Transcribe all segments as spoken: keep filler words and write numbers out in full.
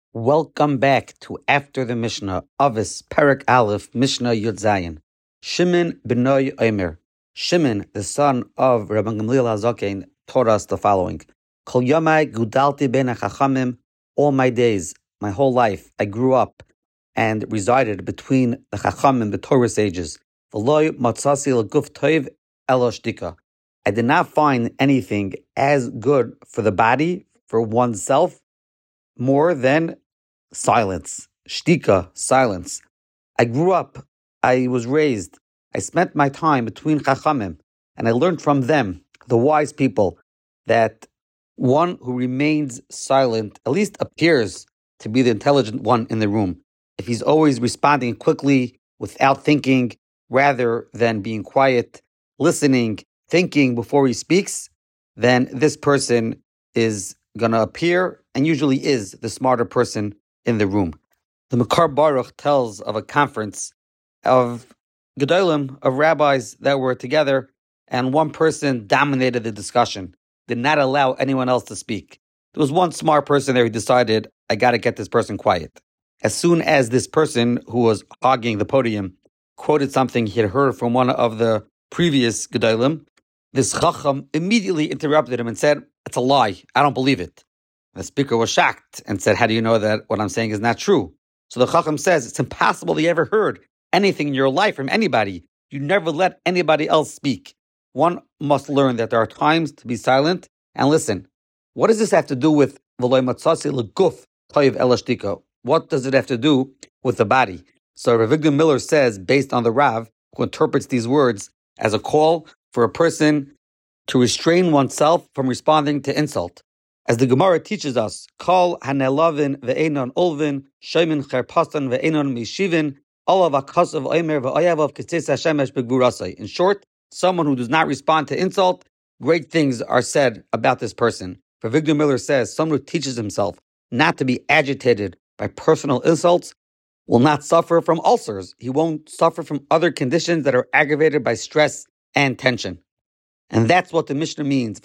Welcome back to After the Mishnah, Avis Perek Aleph, Mishnah Yud Zayin. Shimon b'noi Omer. Shimon, the son of Rabbi Gamliel HaZaken, taught us the following. Kol yomai gudalti ben hachachamim. All my days, my whole life, I grew up and resided between the Chachamim, the Torah sages. V'loi matzasi l'guf toiv elo shtika. I did not find anything as good for the body, for oneself, more than silence. Shtika, silence. I grew up, I was raised, I spent my time between Chachamim, and I learned from them, the wise people, that one who remains silent at least appears to be the intelligent one in the room. If he's always responding quickly, without thinking, rather than being quiet, listening, thinking before he speaks, then this person is going to appear, and usually is, the smarter person in the room. The Makar Baruch tells of a conference of Gedolim, of rabbis that were together, and one person dominated the discussion, did not allow anyone else to speak. There was one smart person there who decided, I got to get this person quiet. As soon as this person who was hogging the podium quoted something he had heard from one of the previous Gedolim, this Chacham immediately interrupted him and said, it's a lie. I don't believe it. The speaker was shocked and said, how do you know that what I'm saying is not true? So the Chacham says, it's impossible that you ever heard anything in your life from anybody. You never let anybody else speak. One must learn that there are times to be silent and listen. What does this have to do with v'loi matzasi l'guf toiv elo shtika? What does it have to do with the body? So Rav Avigdor Miller says, based on the Rav, who interprets these words as a call for a person to restrain oneself from responding to insult. As the Gemara teaches us, Kol hanelavin ve'enon ulvin, shaymin cherpasan ve'enon mishivin, olav akasav omer ve'oyavav ketzes hashemesh begvurasai. In short, someone who does not respond to insult, great things are said about this person. Rav Avigdor Miller says, someone who teaches himself not to be agitated by personal insults will not suffer from ulcers. He won't suffer from other conditions that are aggravated by stress and tension. And that's what the Mishnah means.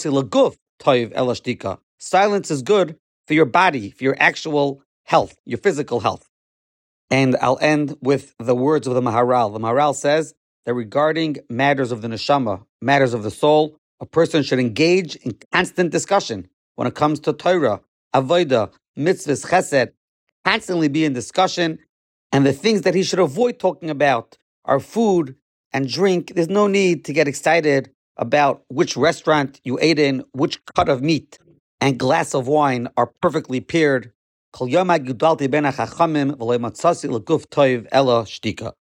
Silence is good for your body, for your actual health, your physical health. And I'll end with the words of the Maharal. The Maharal says that regarding matters of the neshama, matters of the soul, a person should engage in constant discussion. When it comes to Torah, Avodah, mitzvahs, chesed, constantly be in discussion. And the things that he should avoid talking about are food and drink. There's no need to get excited about which restaurant you ate in, which cut of meat and glass of wine are perfectly paired.